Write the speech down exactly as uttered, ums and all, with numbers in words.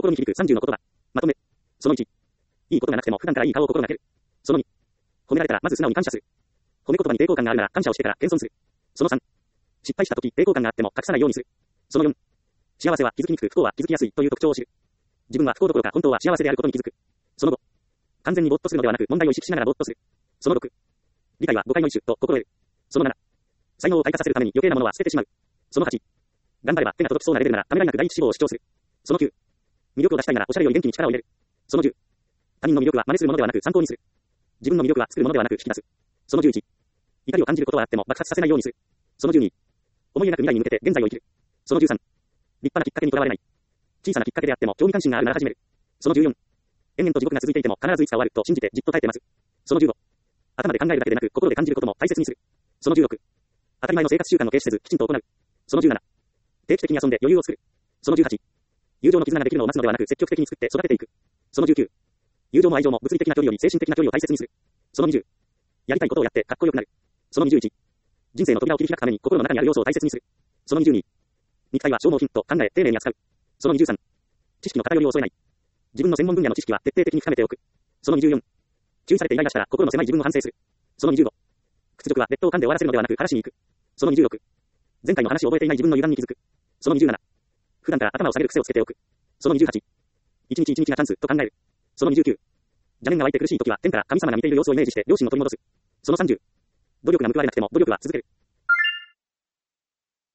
心に響くさんじゅうの言葉。まとめ。そのいち。いいことがなくても普段からいい顔を心がける。そのに。褒められたらまず素直に感謝する。褒め言葉に抵抗感があるなら感謝をしてから謙遜する。そのさん。失敗した時抵抗感があっても隠さないようにする。そのよん。幸せは気づきにくく不幸は気づきやすいという特徴を知る。自分は不幸どころか本当は幸せであることに気づく。そのご。完全に没頭するのではなく問題を意識しながら没頭する。そのろく。理解は誤解の一種と心得る。そのなな。才能を開花させるために余計なものは捨ててしまう。そのはち。頑張れば手が届きそうなレベルならためらいなく第一志望を主張する。そのきゅう。魅力を出したいならおしゃれより元気に力を入れる。そのじゅう。他人の魅力は真似するものではなく参考にする。自分の魅力は作るものではなく引き出す。そのじゅういち。怒りを感じることはあっても爆発させないようにする。そのじゅうに。思い描く未来に向けて現在を生きる。そのじゅうさん。立派なきっかけにとらわれない。小さなきっかけであっても興味関心があるなら始める。そのじゅうよん。延々と地獄が続いていても必ずいつか終わると信じてじっと耐えてます。そのじゅうご。頭で考えるだけでなく心で感じることも大切にする。そのじゅうろく。当たり前の生活習慣を軽視せずきちんと行う。そのじゅうなな。定期的に遊んで余裕を作る。そのじゅうはち。友情の絆ができるのを待つのではなく積極的に作って育てていく。そのじゅうきゅう。友情も愛情も物理的な距離より精神的な距離を大切にする。そのにじゅう。やりたいことをやってかっこよくなる。そのにじゅういち。人生の扉を切り開くために心の中にある要素を大切にする。そのにじゅうに。肉体は消耗品と考え丁寧に扱う。そのにじゅうさん。知識の偏りを恐れない。自分の専門分野の知識は徹底的に深めておく。そのにじゅうよん。注意されてイライラしたら心の狭い自分を反省する。そのにじゅうご。屈辱は劣等感で終わらせるのではなく晴らしに行く。そのにじゅうろく。前回の話を覚えていない自分の油断に気づく。そのにじゅうなな。普段から頭を下げる癖をつけておく。そのにじゅうはち。一日一日がチャンスと考える。そのにじゅうきゅう。邪念が湧いて苦しい時は天から神様が見ている様子をイメージして良心を取り戻す。そのさんじゅう。努力が報われなくても努力は続ける。